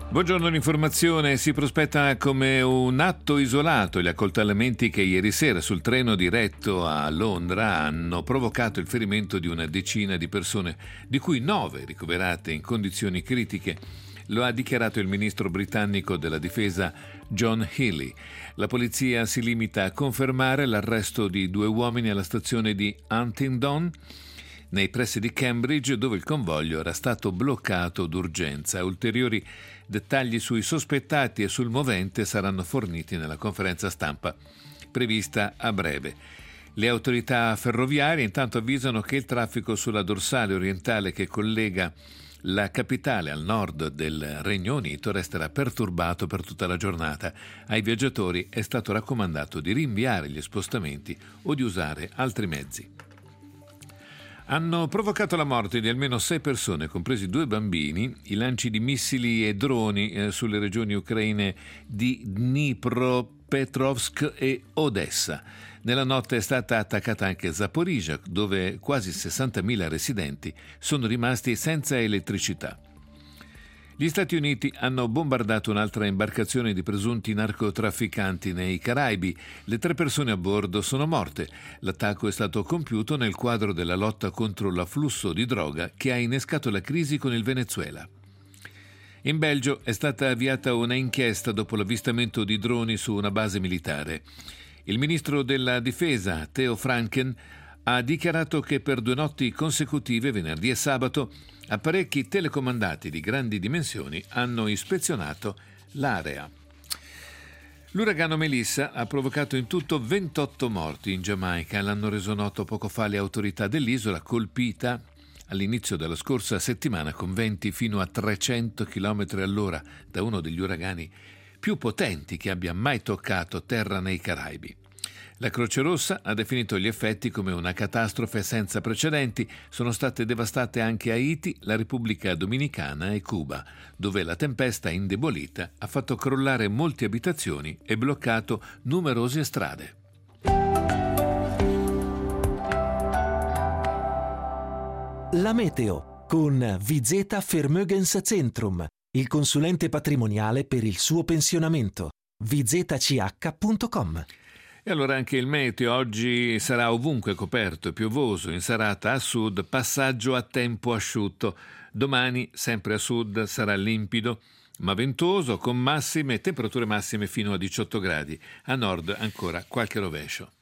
Buongiorno, l'informazione si prospetta come un atto isolato. Gli accoltellamenti che ieri sera sul treno diretto a Londra hanno provocato il ferimento di una decina di persone, di cui 9 ricoverate in condizioni critiche. Lo ha dichiarato il ministro britannico della difesa John Healey. La polizia si limita a confermare l'arresto di 2 uomini alla stazione di Huntingdon, nei pressi di Cambridge, dove il convoglio era stato bloccato d'urgenza. Ulteriori dettagli sui sospettati e sul movente saranno forniti nella conferenza stampa prevista a breve. Le autorità ferroviarie intanto avvisano che il traffico sulla dorsale orientale che collega la capitale al nord del Regno Unito resterà perturbato per tutta la giornata. Ai viaggiatori è stato raccomandato di rinviare gli spostamenti o di usare altri mezzi. Hanno provocato la morte di almeno 6 persone, compresi 2 bambini, i lanci di missili e droni sulle regioni ucraine di Dnipropetrovsk e Odessa. Nella notte è stata attaccata anche Zaporizhzhia, dove quasi 60.000 residenti sono rimasti senza elettricità. Gli Stati Uniti hanno bombardato un'altra imbarcazione di presunti narcotrafficanti nei Caraibi. Le 3 persone a bordo sono morte. L'attacco è stato compiuto nel quadro della lotta contro l'afflusso di droga che ha innescato la crisi con il Venezuela. In Belgio è stata avviata una inchiesta dopo l'avvistamento di droni su una base militare. Il ministro della Difesa, Theo Franken, ha dichiarato che per 2 notti consecutive, venerdì e sabato, apparecchi telecomandati di grandi dimensioni hanno ispezionato l'area. L'uragano Melissa ha provocato in tutto 28 morti in Giamaica. L'hanno reso noto poco fa le autorità dell'isola, colpita all'inizio della scorsa settimana con venti fino a 300 km all'ora da uno degli uragani più potenti che abbia mai toccato terra nei Caraibi. La Croce Rossa ha definito gli effetti come una catastrofe senza precedenti. Sono state devastate anche Haiti, la Repubblica Dominicana e Cuba, dove la tempesta indebolita ha fatto crollare molte abitazioni e bloccato numerose strade. La meteo con Vizeta Vermögenszentrum, il consulente patrimoniale per il suo pensionamento. vizetach.com. E allora anche il meteo oggi sarà ovunque coperto e piovoso, in serata a sud passaggio a tempo asciutto. Domani sempre a sud sarà limpido ma ventoso con temperature massime fino a 18 gradi, a nord ancora qualche rovescio.